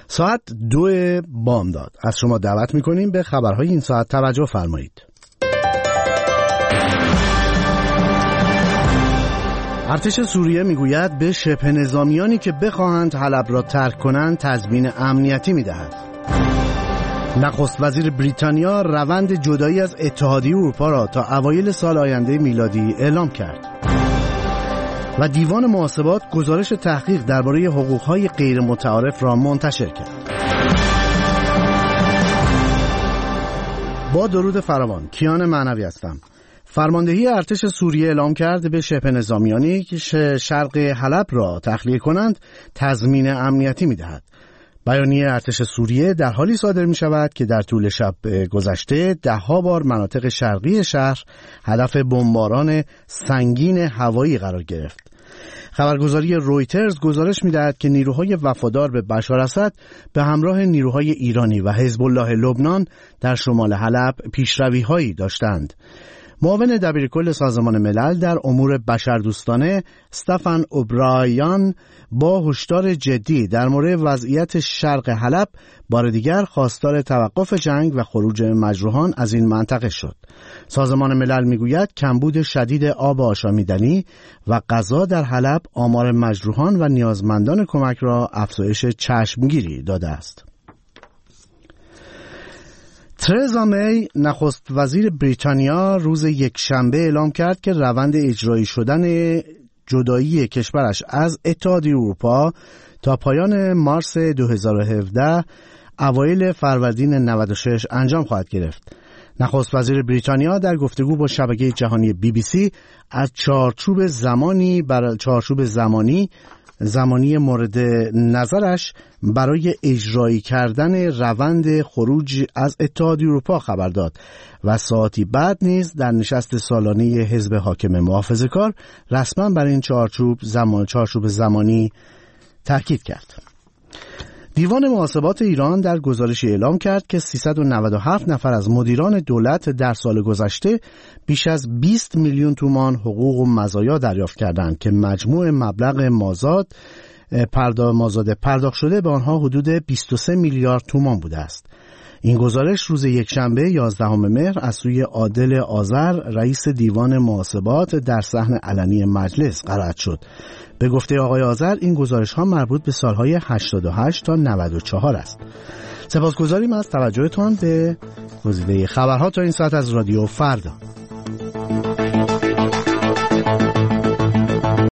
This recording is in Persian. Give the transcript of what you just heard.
ساعت 2 بامداد از شما دعوت میکنیم به خبرهای این ساعت توجه فرمایید. ارتش سوریه میگوید به شبه نظامیانی که بخواهند حلب را ترک کنند تضمین امنیتی میدهد. نخست وزیر بریتانیا روند جدایی از اتحادیه اروپا را تا اوایل سال آینده میلادی اعلام کرد. و دیوان محاسبات گزارش تحقیق درباره حقوق‌های غیر متعارف را منتشر کرد. با درود فراوان، کیان معنوی هستم. فرماندهی ارتش سوریه اعلام کرد به شبه نظامیانی که شرق حلب را تخلیه کنند تضمین امنیتی می‌دهد. بیانیه ارتش سوریه در حالی صادر می شود که در طول شب گذشته 10 بار مناطق شرقی شهر هدف بمباران سنگین هوایی قرار گرفت. خبرگزاری رویترز گزارش می دهد که نیروهای وفادار به بشار اسد به همراه نیروهای ایرانی و حزب الله لبنان در شمال حلب پیشروی‌هایی داشتند. معاون دبیرکل سازمان ملل در امور بشردوستانه استفان اوبرایان با هشدار جدی در مورد وضعیت شرق حلب بار دیگر خواستار توقف جنگ و خروج مجروحان از این منطقه شد. سازمان ملل میگوید کمبود شدید آب آشامیدنی و غذا در حلب آمار مجروحان و نیازمندان کمک را افزایش چشمگیری داده است. ترزا می نخست وزیر بریتانیا روز یکشنبه اعلام کرد که روند اجرایی شدن جدایی کشورش از اتحادیه اروپا تا پایان مارس 2017 اوایل فروردین 96 انجام خواهد گرفت. نخست وزیر بریتانیا در گفتگو با شبکه جهانی BBC از چارچوب زمانی مورد نظرش برای اجرایی کردن روند خروج از اتحادیه اروپا خبر داد و ساعتی بعد نیز در نشست سالانه حزب حاکم محافظه‌کار رسما بر این چارچوب زمانی تاکید کرد. دیوان محاسبات ایران در گزارشی اعلام کرد که 397 نفر از مدیران دولت در سال گذشته بیش از 20 میلیون تومان حقوق و مزایا دریافت کردند که مجموع مبلغ مازاد پرداخت شده به آنها حدود 23 میلیارد تومان بوده است. این گزارش روز یکشنبه 11 مهر از سوی عادل آذر رئیس دیوان محاسبات در صحن علنی مجلس قرائت شد. به گفته آقای آذر این گزارش ها مربوط به سالهای 88 تا 94 است. سپاسگزاریم از توجهتان به گزیده خبرها تا این ساعت از رادیو فردا.